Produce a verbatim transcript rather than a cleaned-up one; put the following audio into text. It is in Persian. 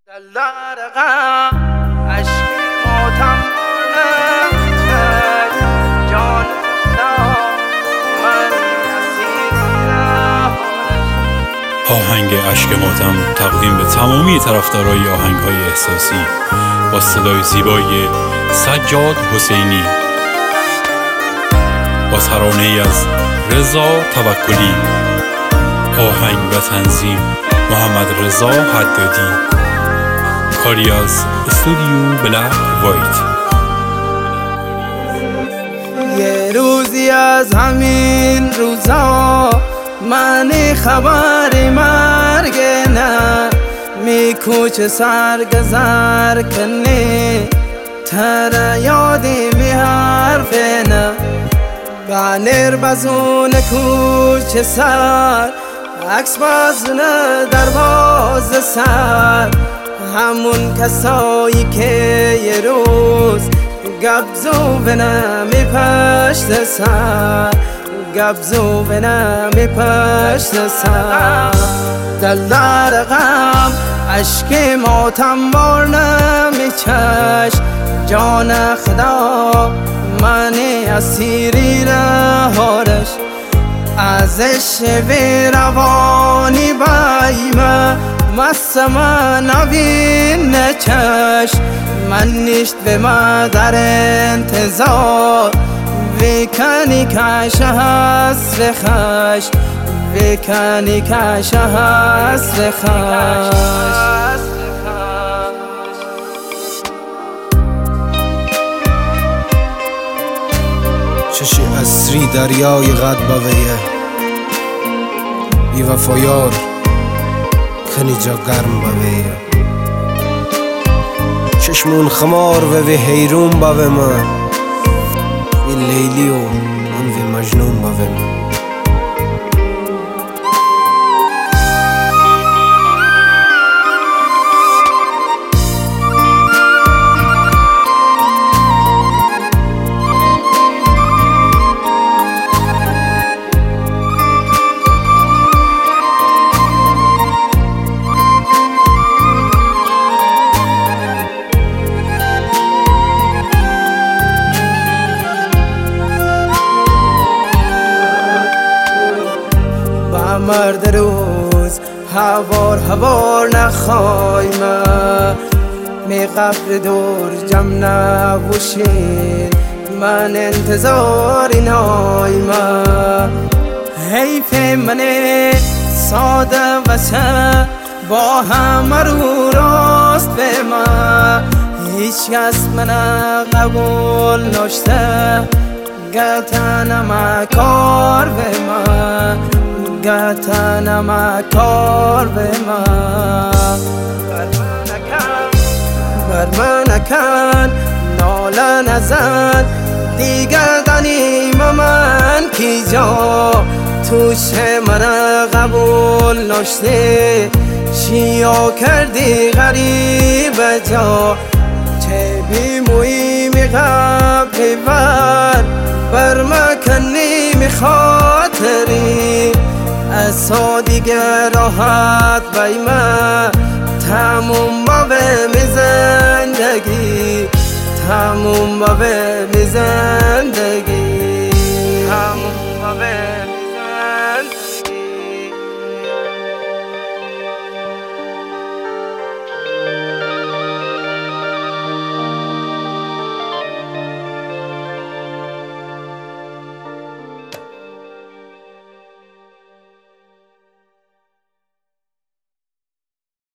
دلدار غم عشق ماتم نمی‌کرد جان خدا من اسیر آهنگ اشک ماتم تقدیم به تمامی طرفدارای آهنگ‌های احساسی با صدای زیبای سجاد حسینی با ترانه‌ای از رضا توکلی. آهنگ و تنظیم محمد رضا حدادی. کاری از استودیو بلک وایت. یه روزی از همین روزا من خبر مرگ نه میکوچ سرگذر کنی تر یادی می حرف نه بانر بزون کوچ سر عکس بازونه درواز سر همون کسایی که یه روز گبزو بنمی پشت سر گبزو بنمی پشت سر دلدار غم عشق ماتم بار نمی چش جان خدا من اسیری رهارش ازش به روانی بایمه مسما نبین نچش من نیشت به مادر انتظار ویکنی کش هست خش ویکنی کش هست خش چشی اسری دریای غد باویه بی وفایار کنی جا گرم باویه چشمون خمار و وی حیرون باوی ما وی لیلی و من وی مجنون باوی ما مرد روز هوار هوار نخوای ما می قبر دور جمع نبوشین من انتظار اینای ما حیف من ساده و سه با همه رو راست به ما هیچ کس من قبول نشته گتنم کار به ما گتنم کار به من بر من نکن ناله نزن دیگر دنیم من کی جا توش من قبول نشته شیا کردی غریب جا چه بی مویی می قبلی بر بر مکنی می خاطری اصا دیگر راحت بیمه تموم با به زندگی تموم با به زندگی